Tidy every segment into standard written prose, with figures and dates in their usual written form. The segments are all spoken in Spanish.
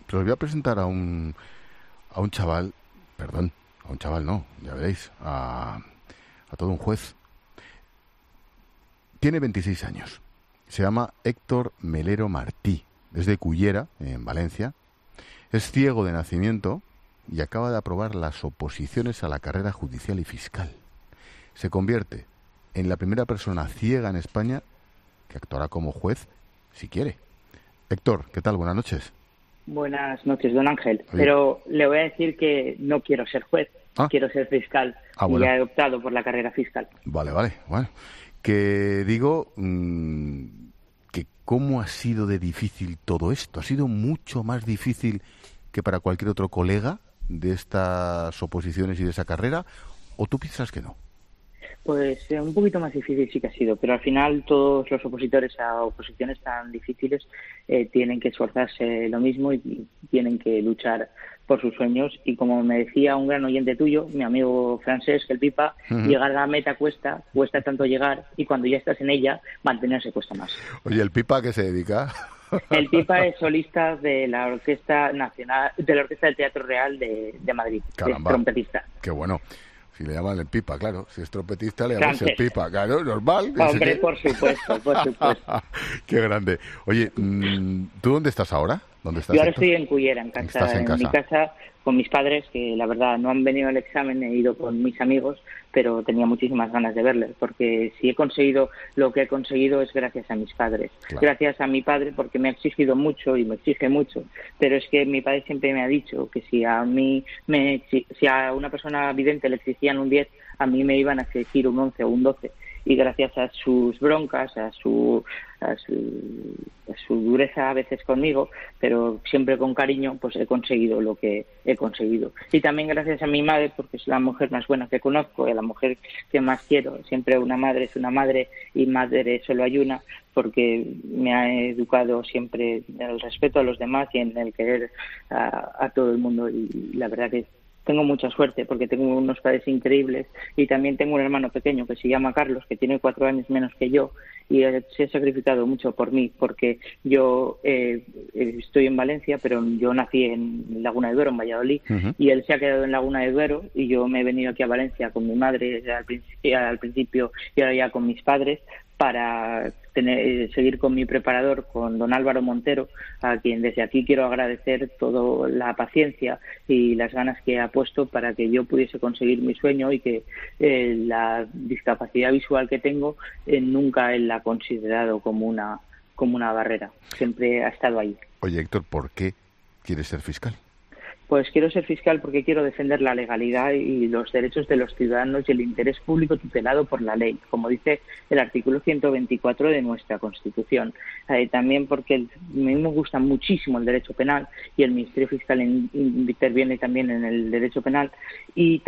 Pero os voy a presentar a un chaval, perdón, a un chaval no, ya veréis, a todo un juez. Tiene 26 años. Se llama Héctor Melero Martí. Es de Cullera, en Valencia. Es ciego de nacimiento y acaba de aprobar las oposiciones a la carrera judicial y fiscal. Se convierte en la primera persona ciega en España que actuará como juez si quiere. Héctor, ¿qué tal? Buenas noches. Buenas noches, don Ángel. Oye. Pero le voy a decir que no quiero ser juez, quiero ser fiscal. Bueno. Y ya he optado por la carrera fiscal. Vale. Bueno, que digo que cómo ha sido de difícil todo esto. ¿Ha sido mucho más difícil que para cualquier otro colega de estas oposiciones y de esa carrera? ¿O tú piensas que no? Pues un poquito más difícil sí que ha sido, pero al final todos los opositores a oposiciones tan difíciles tienen que esforzarse lo mismo y tienen que luchar por sus sueños. Y como me decía un gran oyente tuyo, mi amigo francés, el Pipa, llegar a la meta cuesta tanto llegar, y cuando ya estás en ella, mantenerse cuesta más. Oye, ¿el Pipa a qué se dedica? El Pipa es solista de la Orquesta Nacional, de la Orquesta del Teatro Real de Madrid. Caramba, es trompetista. Qué bueno. Si le llaman el Pipa, claro. Si es trompetista, le llaman el Pipa. Claro, normal. Hombre, por supuesto. Qué grande. Oye, ¿tú dónde estás ahora? ¿Dónde estás? Yo ahora estoy en Cullera, en casa. ¿Estás en mi casa, con mis padres, que la verdad no han venido al examen, he ido con mis amigos, pero tenía muchísimas ganas de verles, porque si he conseguido lo que he conseguido es gracias a mis padres. Claro. Gracias a mi padre, porque me ha exigido mucho y me exige mucho, pero es que mi padre siempre me ha dicho que si a una persona vidente le exigían un 10, a mí me iban a exigir un 11 o un 12. Y gracias a sus broncas, a su dureza a veces conmigo, pero siempre con cariño, pues he conseguido lo que he conseguido. Y también gracias a mi madre, porque es la mujer más buena que conozco, es la mujer que más quiero. Siempre una madre es una madre y madre solo hay una, porque me ha educado siempre en el respeto a los demás y en el querer a todo el mundo. Y la verdad que tengo mucha suerte porque tengo unos padres increíbles y también tengo un hermano pequeño que se llama Carlos, que tiene 4 años menos que yo y se ha sacrificado mucho por mí, porque yo estoy en Valencia, pero yo nací en Laguna de Duero, en Valladolid, y él se ha quedado en Laguna de Duero y yo me he venido aquí a Valencia con mi madre al principio y ahora ya con mis padres, para seguir con mi preparador, con don Álvaro Montero, a quien desde aquí quiero agradecer toda la paciencia y las ganas que ha puesto para que yo pudiese conseguir mi sueño y que la discapacidad visual que tengo nunca él la ha considerado como una barrera. Siempre ha estado ahí. Oye, Héctor, ¿por qué quieres ser fiscal? Pues quiero ser fiscal porque quiero defender la legalidad y los derechos de los ciudadanos y el interés público tutelado por la ley, como dice el artículo 124 de nuestra Constitución. También porque a mí me gusta muchísimo el derecho penal y el Ministerio Fiscal interviene también en el derecho penal y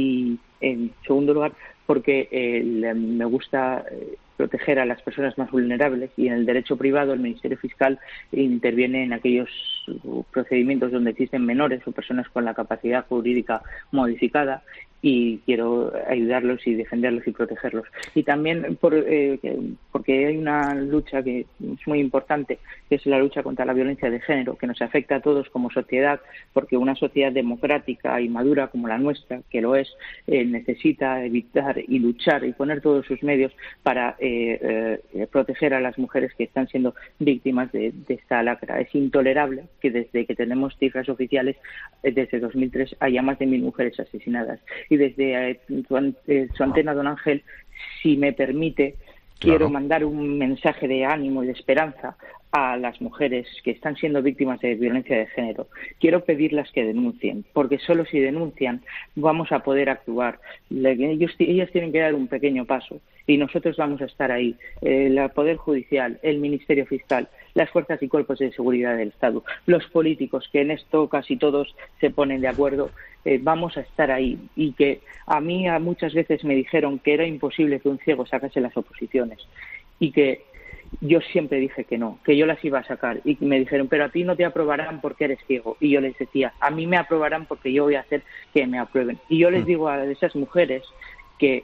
en segundo lugar porque me gusta proteger a las personas más vulnerables, y en el derecho privado el Ministerio Fiscal interviene en aquellos procedimientos donde existen menores o personas con la capacidad jurídica modificada, y quiero ayudarlos y defenderlos y protegerlos. Y también porque hay una lucha que es muy importante, que es la lucha contra la violencia de género, que nos afecta a todos como sociedad, porque una sociedad democrática y madura como la nuestra, que lo es, necesita evitar y luchar y poner todos sus medios para proteger a las mujeres que están siendo víctimas de esta lacra. Es intolerable que desde que tenemos cifras oficiales, desde 2003, haya más de 1.000 mujeres asesinadas. Y desde su antena, don Ángel, si me permite, quiero mandar un mensaje de ánimo y de esperanza a las mujeres que están siendo víctimas de violencia de género. Quiero pedirlas que denuncien, porque solo si denuncian vamos a poder actuar. Ellas tienen que dar un pequeño paso y nosotros vamos a estar ahí. El Poder Judicial, el Ministerio Fiscal, las fuerzas y cuerpos de seguridad del Estado, los políticos, que en esto casi todos se ponen de acuerdo, vamos a estar ahí. Y que a mí muchas veces me dijeron que era imposible que un ciego sacase las oposiciones y que yo siempre dije que no, que yo las iba a sacar, y me dijeron, pero a ti no te aprobarán porque eres ciego, y yo les decía, a mí me aprobarán porque yo voy a hacer que me aprueben. Y yo les digo a esas mujeres que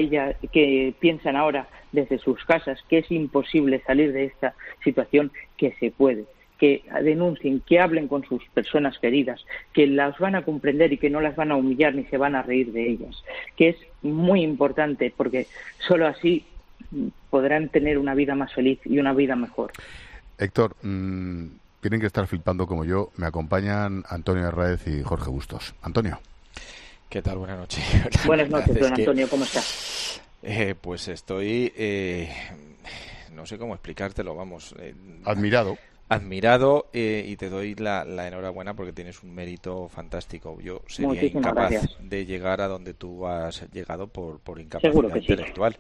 piensan ahora desde sus casas que es imposible salir de esta situación, que se puede, que denuncien, que hablen con sus personas queridas, que las van a comprender y que no las van a humillar ni se van a reír de ellas, que es muy importante porque solo así podrán tener una vida más feliz y una vida mejor. Héctor, tienen que estar flipando como yo. Me acompañan Antonio Herráez y Jorge Bustos. Antonio. ¿Qué tal? Buenas noches. Buenas noches, don Antonio. ¿Cómo estás? Pues estoy... no sé cómo explicártelo, vamos. Admirado. Y te doy la enhorabuena porque tienes un mérito fantástico. Yo sería Muchísimas incapaz gracias. de llegar a donde tú has llegado por incapacidad intelectual.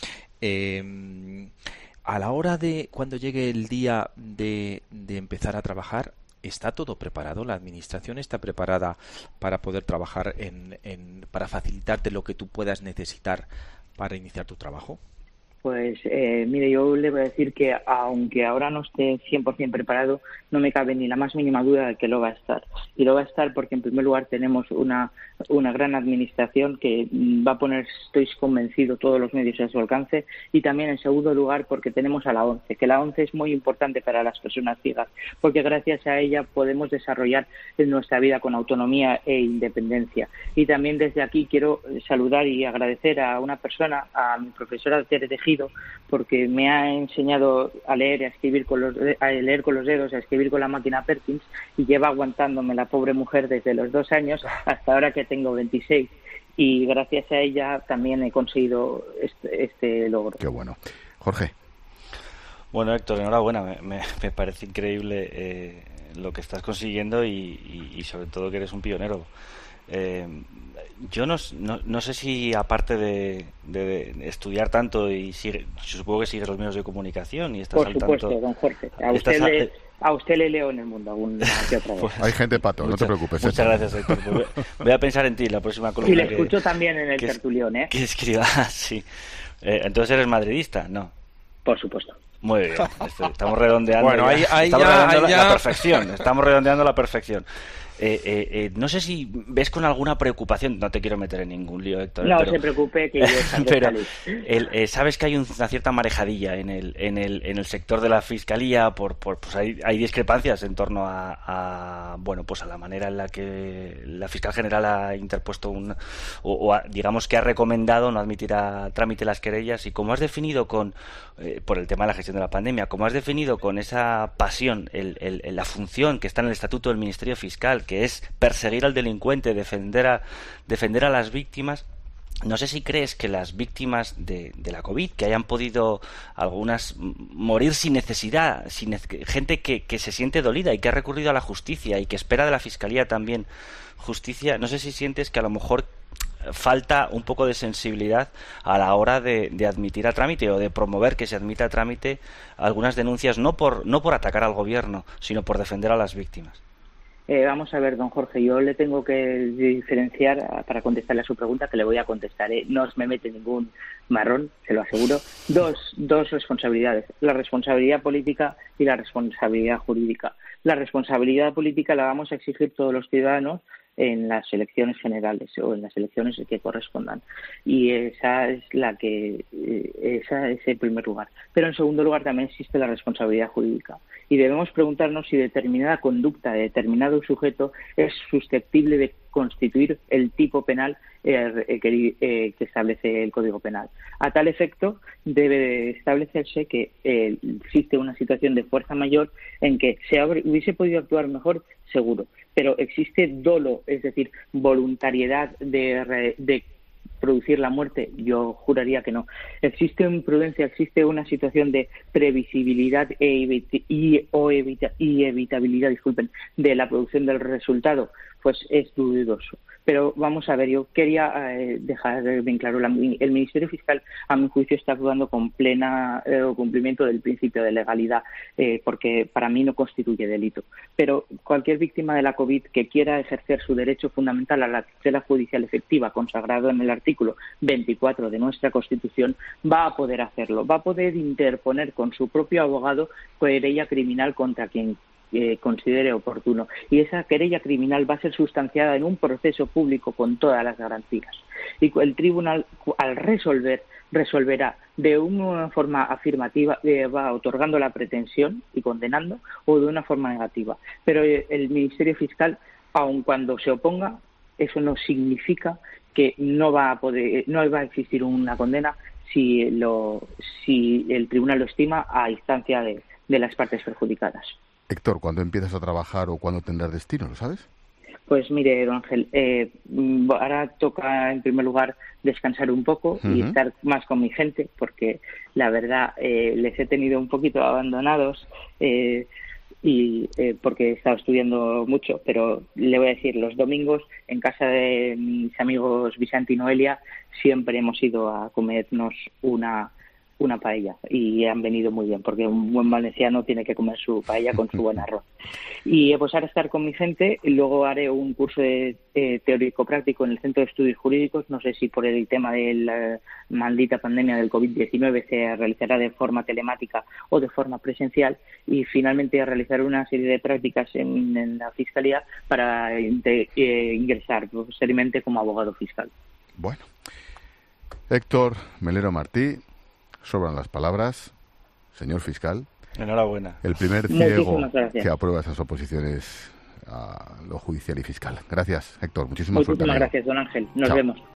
A la hora de cuando llegue el día de empezar a trabajar, ¿está todo preparado? ¿La administración está preparada para poder trabajar para facilitarte lo que tú puedas necesitar para iniciar tu trabajo? Pues mire, yo le voy a decir que aunque ahora no esté 100% preparado, no me cabe ni la más mínima duda de que lo va a estar. Y lo va a estar porque, en primer lugar, tenemos una gran administración que va a poner, estoy convencido, todos los medios a su alcance. Y también, en segundo lugar, porque tenemos a la ONCE, que la ONCE es muy importante para las personas ciegas, porque gracias a ella podemos desarrollar nuestra vida con autonomía e independencia. Y también desde aquí quiero saludar y agradecer a una persona, a mi profesora Tere Tejido, porque me ha enseñado a leer y a escribir con los dedos, a escribir con la máquina Perkins, y lleva aguantándome la pobre mujer desde los 2 años hasta ahora que tengo 26. Y gracias a ella también he conseguido este logro. Qué bueno. Jorge. Bueno, Héctor, enhorabuena. Me parece increíble lo que estás consiguiendo y sobre todo que eres un pionero. Yo no sé si, aparte de estudiar tanto, y supongo que sigues los medios de comunicación y estás Por al supuesto, tanto. don Jorge. A usted le leo en el mundo alguna que otra vez. Pues, hay gente pato, no te preocupes. Muchas gracias, Héctor. Voy a pensar en ti la próxima columna. Y le escucho también en el tertulión, ¿eh? Que escriba, sí. Entonces, ¿eres madridista? No. Por supuesto. Muy bien. Estamos redondeando. Bueno, la perfección. Estamos redondeando la perfección. No sé si ves con alguna preocupación, no te quiero meter en ningún lío, Héctor. No se preocupe, que yo pero sabes que hay una cierta marejadilla en el sector de la fiscalía, pues hay discrepancias en torno a la manera en la que la fiscal general ha interpuesto digamos que ha recomendado no admitir a trámite las querellas, y como has definido por el tema de la gestión de la pandemia, como has definido con esa pasión la función que está en el estatuto del Ministerio Fiscal, que es perseguir al delincuente, defender a las víctimas. No sé si crees que las víctimas de la COVID, que hayan podido algunas morir sin necesidad, gente que se siente dolida y que ha recurrido a la justicia y que espera de la Fiscalía también justicia, no sé si sientes que a lo mejor falta un poco de sensibilidad a la hora de admitir a trámite o de promover que se admita a trámite algunas denuncias, no por atacar al gobierno, sino por defender a las víctimas. Vamos a ver, don Jorge, yo le tengo que diferenciar, para contestarle a su pregunta, que le voy a contestar. No me mete ningún marrón, se lo aseguro. Dos responsabilidades, la responsabilidad política y la responsabilidad jurídica. La responsabilidad política la vamos a exigir todos los ciudadanos en las elecciones generales o en las elecciones que correspondan, y esa es el primer lugar. Pero en segundo lugar también existe la responsabilidad jurídica, y debemos preguntarnos si determinada conducta de determinado sujeto es susceptible de constituir el tipo penal que establece el Código Penal. A tal efecto, debe establecerse que existe una situación de fuerza mayor en que hubiese podido actuar mejor, seguro, pero existe dolo, es decir, voluntariedad de producir la muerte. Yo juraría que no. Existe imprudencia, existe una situación de previsibilidad y evitabilidad, de la producción del resultado, pues es dudoso. Pero vamos a ver, yo quería dejar bien claro, el Ministerio Fiscal, a mi juicio, está actuando con plena cumplimiento del principio de legalidad, porque para mí no constituye delito. Pero cualquier víctima de la COVID que quiera ejercer su derecho fundamental a la tutela judicial efectiva, consagrado en el artículo 24 de nuestra Constitución, va a poder hacerlo. Va a poder interponer con su propio abogado querella criminal contra quien considere oportuno, y esa querella criminal va a ser sustanciada en un proceso público con todas las garantías, y el tribunal, al resolverá de una forma afirmativa, va otorgando la pretensión y condenando, o de una forma negativa. Pero el Ministerio Fiscal, aun cuando se oponga, eso no significa que no va a existir una condena si el tribunal lo estima a instancia de las partes perjudicadas. Héctor, ¿cuándo empiezas a trabajar o cuándo tendrás destino? ¿Lo sabes? Pues mire, don Ángel, ahora toca en primer lugar descansar un poco y estar más con mi gente, porque la verdad les he tenido un poquito abandonados porque he estado estudiando mucho, pero le voy a decir, los domingos en casa de mis amigos Vicente y Noelia siempre hemos ido a comernos una paella y han venido muy bien, porque un buen valenciano tiene que comer su paella con su buen arroz. Y pues ahora estar con mi gente, y luego haré un curso de teórico-práctico en el Centro de Estudios Jurídicos. No sé si por el tema de la maldita pandemia del COVID-19 se realizará de forma telemática o de forma presencial, y finalmente realizar una serie de prácticas en la Fiscalía para ingresar posteriormente como abogado fiscal. Bueno, Héctor Melero Martí, sobran las palabras, señor fiscal. Enhorabuena. El primer ciego que aprueba esas oposiciones a lo judicial y fiscal. Gracias, Héctor. Muchísimas gracias, don Ángel. Nos Chao. vemos.